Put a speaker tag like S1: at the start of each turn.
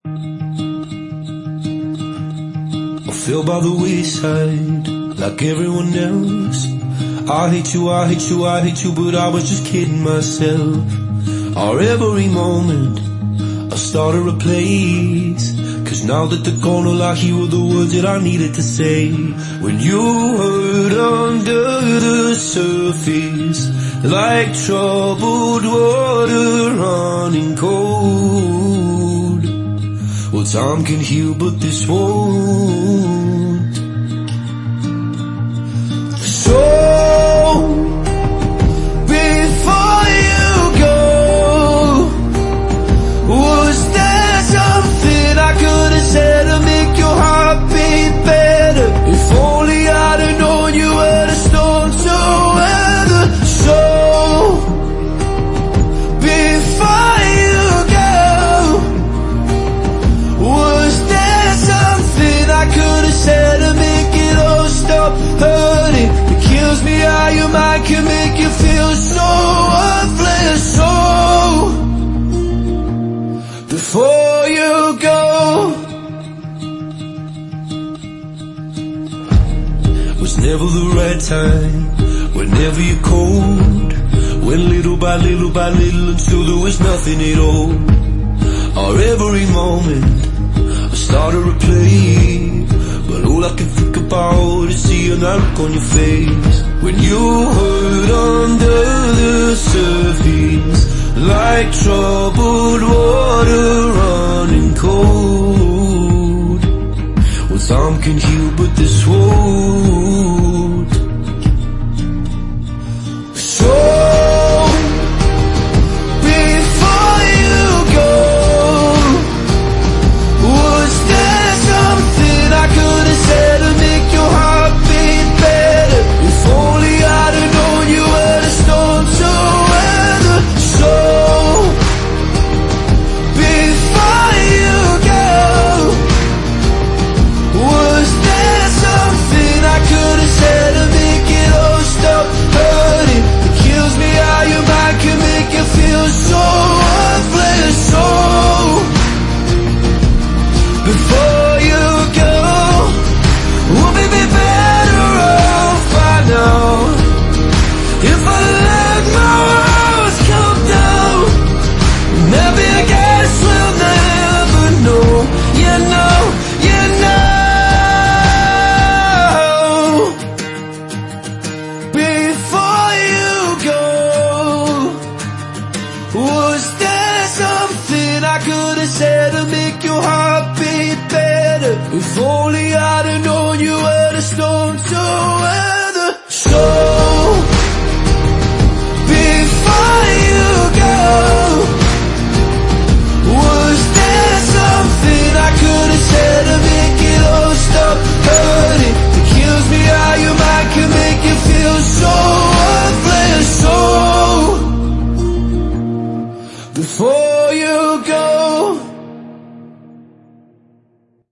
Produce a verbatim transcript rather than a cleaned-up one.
S1: I fell by the wayside like everyone else. I hate you, I hate you, I hate you, but I was just kidding myself. Our every moment I started a place, 'cause now that they're gone, all I hear were the words that I needed to say. When you hurt under the surface, like troubled water running cold. Well, time can heal, but this won't. So before you go, was there something I could have said to make your heart beat better? If only I'd have known you were the storm to weather. So before you go, was there something I could have said to make it all stop hurting? It kills me how your mind can make you feel so worthless. So before you go, was never the right time, whenever you're cold. Went little by little by little until there was nothing at all. Our every moment I started to play, but all I can think about is seeing that look on your face. When you hurt under the surface, like troubled water running cold. Well, time can heal, but this won't. So before you go, was there something I could have said to make your heart beat better? If only I'd have known you were the storm to weather. So before you go, was there something I could have said to make it all stop hurting? It kills me how your mind can make you feel so worthless. So before you go, would we be better off by now if I let my walls come down? Maybe I guess we'll never know. You know, you know. Before you go, was there something I could have said to make your heart beat better? If